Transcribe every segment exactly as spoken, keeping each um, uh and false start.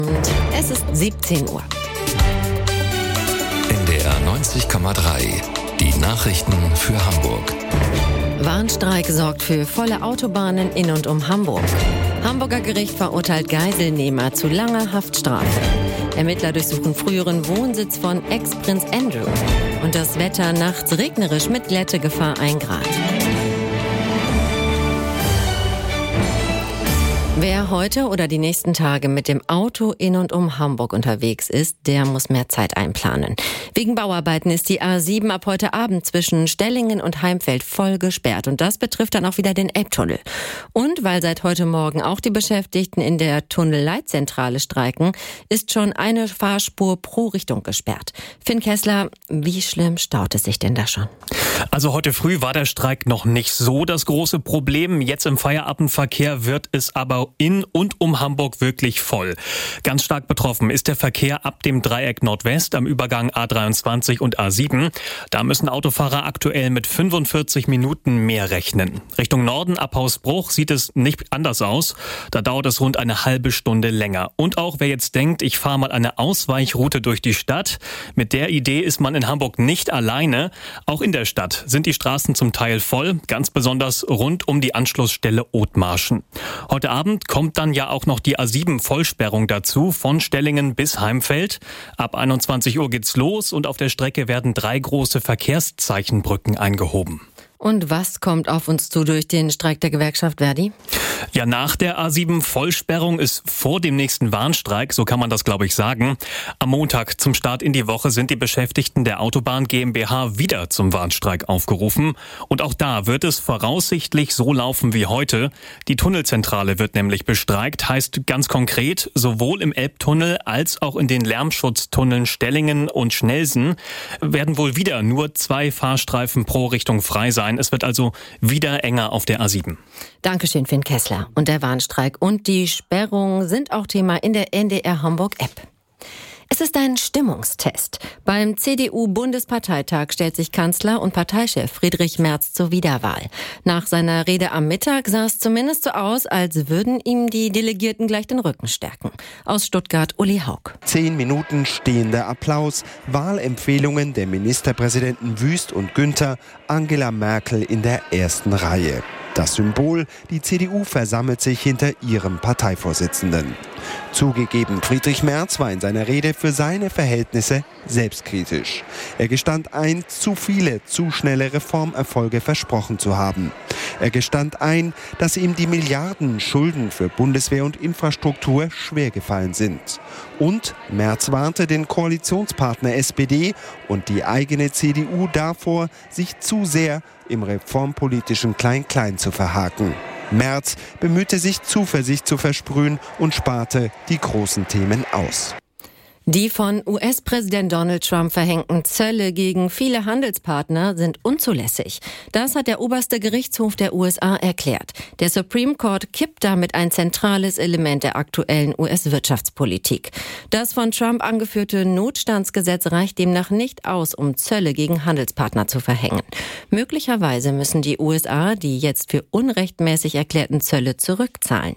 Es ist siebzehn Uhr. N D R neunzig Komma drei. Die Nachrichten für Hamburg. Warnstreik sorgt für volle Autobahnen in und um Hamburg. Hamburger Gericht verurteilt Geiselnehmer zu langer Haftstrafe. Ermittler durchsuchen früheren Wohnsitz von Ex-Prinz Andrew. Und das Wetter nachts regnerisch mit Glättegefahr ein Grad. Wer heute oder die nächsten Tage mit dem Auto in und um Hamburg unterwegs ist, der muss mehr Zeit einplanen. Wegen Bauarbeiten ist die A sieben ab heute Abend zwischen Stellingen und Heimfeld voll gesperrt. Und das betrifft dann auch wieder den Elbtunnel. Und weil seit heute Morgen auch die Beschäftigten in der Tunnelleitzentrale streiken, ist schon eine Fahrspur pro Richtung gesperrt. Finn Kessler, wie schlimm staut es sich denn da schon? Also heute früh war der Streik noch nicht so das große Problem. Jetzt im Feierabendverkehr wird es aber in und um Hamburg wirklich voll. Ganz stark betroffen ist der Verkehr ab dem Dreieck Nordwest am Übergang A dreiundzwanzig und A sieben. Da müssen Autofahrer aktuell mit fünfundvierzig Minuten mehr rechnen. Richtung Norden ab Hausbruch sieht es nicht anders aus. Da dauert es rund eine halbe Stunde länger. Und auch wer jetzt denkt, ich fahre mal eine Ausweichroute durch die Stadt, mit der Idee ist man in Hamburg nicht alleine. Auch in der Stadt sind die Straßen zum Teil voll, ganz besonders rund um die Anschlussstelle Othmarschen. Heute Abend kommt dann ja auch noch die A sieben Vollsperrung dazu, von Stellingen bis Heimfeld. Ab einundzwanzig Uhr geht's los und auf der Strecke werden drei große Verkehrszeichenbrücken eingehoben. Und was kommt auf uns zu durch den Streik der Gewerkschaft Verdi? Ja, nach der A sieben Vollsperrung ist vor dem nächsten Warnstreik, so kann man das glaube ich sagen. Am Montag zum Start in die Woche sind die Beschäftigten der Autobahn GmbH wieder zum Warnstreik aufgerufen. Und auch da wird es voraussichtlich so laufen wie heute. Die Tunnelzentrale wird nämlich bestreikt, heißt ganz konkret, sowohl im Elbtunnel als auch in den Lärmschutztunneln Stellingen und Schnelsen werden wohl wieder nur zwei Fahrstreifen pro Richtung frei sein. Es wird also wieder enger auf der A sieben. Dankeschön, Finn Kessler. Und der Warnstreik und die Sperrung sind auch Thema in der N D R Hamburg-App. Es ist ein Stimmungstest. Beim C D U-Bundesparteitag stellt sich Kanzler und Parteichef Friedrich Merz zur Wiederwahl. Nach seiner Rede am Mittag sah es zumindest so aus, als würden ihm die Delegierten gleich den Rücken stärken. Aus Stuttgart Uli Haug. Zehn Minuten stehender Applaus, Wahlempfehlungen der Ministerpräsidenten Wüst und Günther, Angela Merkel in der ersten Reihe. Das Symbol, die C D U versammelt sich hinter ihrem Parteivorsitzenden. Zugegeben, Friedrich Merz war in seiner Rede für seine Verhältnisse selbstkritisch. Er gestand ein, zu viele, zu schnelle Reformerfolge versprochen zu haben. Er gestand ein, dass ihm die Milliarden Schulden für Bundeswehr und Infrastruktur schwer gefallen sind. Und Merz warnte den Koalitionspartner S P D und die eigene C D U davor, sich zu sehr im reformpolitischen Klein-Klein zu verhaken. Merz bemühte sich, Zuversicht zu versprühen und sparte die großen Themen aus. Die von U S-Präsident Donald Trump verhängten Zölle gegen viele Handelspartner sind unzulässig. Das hat der oberste Gerichtshof der U S A erklärt. Der Supreme Court kippt damit ein zentrales Element der aktuellen U S-Wirtschaftspolitik. Das von Trump angeführte Notstandsgesetz reicht demnach nicht aus, um Zölle gegen Handelspartner zu verhängen. Möglicherweise müssen die U S A die jetzt für unrechtmäßig erklärten Zölle zurückzahlen.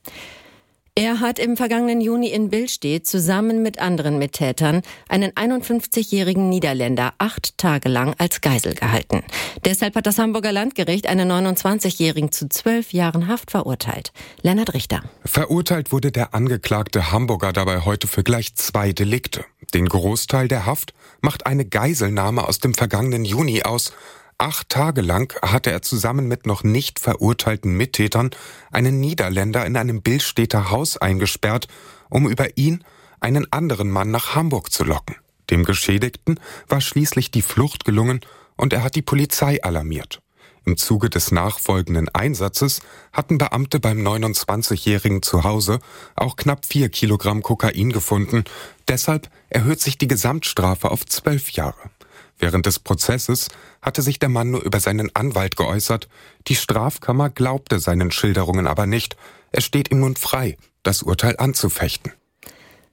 Er hat im vergangenen Juni in Billstedt zusammen mit anderen Mittätern einen einundfünfzigjährigen Niederländer acht Tage lang als Geisel gehalten. Deshalb hat das Hamburger Landgericht einen neunundzwanzigjährigen zu zwölf Jahren Haft verurteilt. Lennart Richter. Verurteilt wurde der angeklagte Hamburger dabei heute für gleich zwei Delikte. Den Großteil der Haft macht eine Geiselnahme aus dem vergangenen Juni aus. Acht Tage lang hatte er zusammen mit noch nicht verurteilten Mittätern einen Niederländer in einem Billstedter Haus eingesperrt, um über ihn einen anderen Mann nach Hamburg zu locken. Dem Geschädigten war schließlich die Flucht gelungen und er hat die Polizei alarmiert. Im Zuge des nachfolgenden Einsatzes hatten Beamte beim neunundzwanzigjährigen zu Hause auch knapp vier Kilogramm Kokain gefunden. Deshalb erhöht sich die Gesamtstrafe auf zwölf Jahre. Während des Prozesses hatte sich der Mann nur über seinen Anwalt geäußert. Die Strafkammer glaubte seinen Schilderungen aber nicht. Es steht ihm nun frei, das Urteil anzufechten.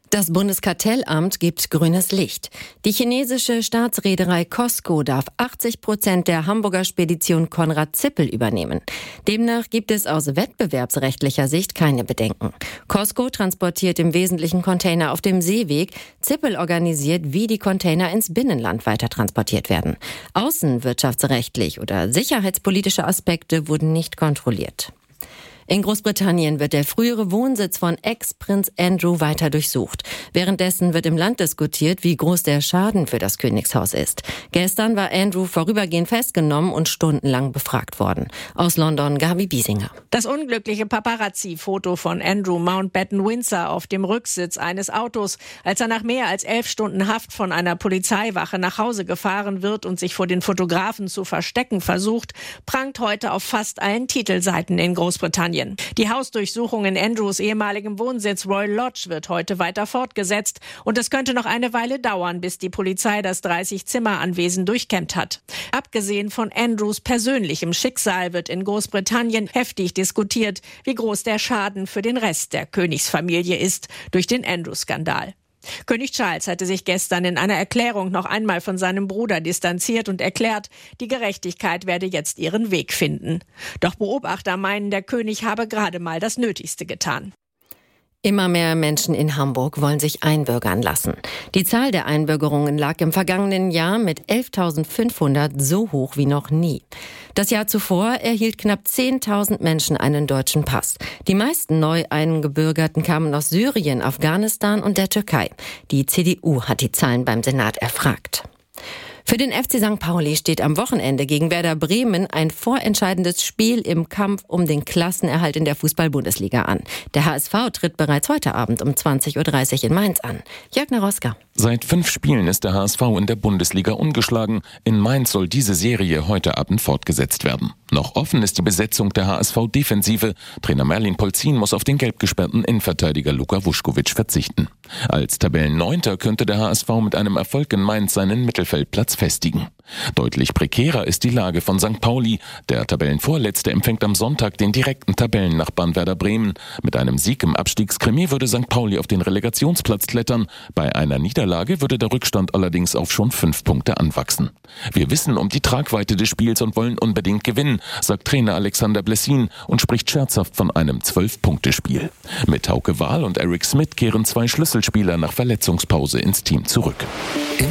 Das Bundeskartellamt gibt grünes Licht. Die chinesische Staatsreederei COSCO darf achtzig Prozent der Hamburger Spedition Konrad Zippel übernehmen. Demnach gibt es aus wettbewerbsrechtlicher Sicht keine Bedenken. COSCO transportiert im Wesentlichen Container auf dem Seeweg. Zippel organisiert, wie die Container ins Binnenland weiter transportiert werden. Außenwirtschaftsrechtlich oder sicherheitspolitische Aspekte wurden nicht kontrolliert. In Großbritannien wird der frühere Wohnsitz von Ex-Prinz Andrew weiter durchsucht. Währenddessen wird im Land diskutiert, wie groß der Schaden für das Königshaus ist. Gestern war Andrew vorübergehend festgenommen und stundenlang befragt worden. Aus London Gabi Biesinger. Das unglückliche Paparazzi-Foto von Andrew Mountbatten-Windsor auf dem Rücksitz eines Autos, als er nach mehr als elf Stunden Haft von einer Polizeiwache nach Hause gefahren wird und sich vor den Fotografen zu verstecken versucht, prangt heute auf fast allen Titelseiten in Großbritannien. Die Hausdurchsuchung in Andrews ehemaligem Wohnsitz Royal Lodge wird heute weiter fortgesetzt und es könnte noch eine Weile dauern, bis die Polizei das dreißig-Zimmer-Anwesen durchkämmt hat. Abgesehen von Andrews persönlichem Schicksal wird in Großbritannien heftig diskutiert, wie groß der Schaden für den Rest der Königsfamilie ist durch den Andrew-Skandal. König Charles hatte sich gestern in einer Erklärung noch einmal von seinem Bruder distanziert und erklärt, die Gerechtigkeit werde jetzt ihren Weg finden. Doch Beobachter meinen, der König habe gerade mal das Nötigste getan. Immer mehr Menschen in Hamburg wollen sich einbürgern lassen. Die Zahl der Einbürgerungen lag im vergangenen Jahr mit elftausendfünfhundert so hoch wie noch nie. Das Jahr zuvor erhielt knapp zehntausend Menschen einen deutschen Pass. Die meisten neu Eingebürgerten kamen aus Syrien, Afghanistan und der Türkei. Die C D U hat die Zahlen beim Senat erfragt. Für den F C Sankt Pauli steht am Wochenende gegen Werder Bremen ein vorentscheidendes Spiel im Kampf um den Klassenerhalt in der Fußball-Bundesliga an. Der H S V tritt bereits heute Abend um zwanzig Uhr dreißig in Mainz an. Jörg Naroska. Seit fünf Spielen ist der H S V in der Bundesliga ungeschlagen. In Mainz soll diese Serie heute Abend fortgesetzt werden. Noch offen ist die Besetzung der H S V-Defensive. Trainer Merlin Polzin muss auf den gelb gesperrten Innenverteidiger Luka Vuskovic verzichten. Als Tabellenneunter könnte der H S V mit einem Erfolg in Mainz seinen Mittelfeldplatz festigen. Deutlich prekärer ist die Lage von Sankt Pauli. Der Tabellenvorletzte empfängt am Sonntag den direkten Tabellennachbarn Werder Bremen. Mit einem Sieg im Abstiegskrimi würde Sankt Pauli auf den Relegationsplatz klettern. Bei einer Niederlage würde der Rückstand allerdings auf schon fünf Punkte anwachsen. Wir wissen um die Tragweite des Spiels und wollen unbedingt gewinnen, sagt Trainer Alexander Blessin und spricht scherzhaft von einem Zwölf-Punkte-Spiel. Mit Hauke Wahl und Eric Smith kehren zwei Schlüsselspieler nach Verletzungspause ins Team zurück.